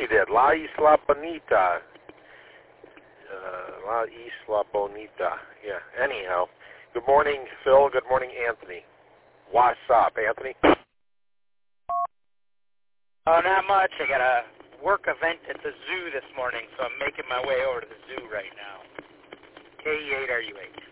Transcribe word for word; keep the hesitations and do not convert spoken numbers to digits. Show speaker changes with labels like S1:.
S1: she did. La Isla Bonita. Uh, La Isla Bonita. Yeah, anyhow. Good morning, Phil. Good morning, Anthony. What's up, Anthony?
S2: Oh, not much. I got a work event at the zoo this morning, so I'm making my way over to the zoo right now. K E eight R U eight.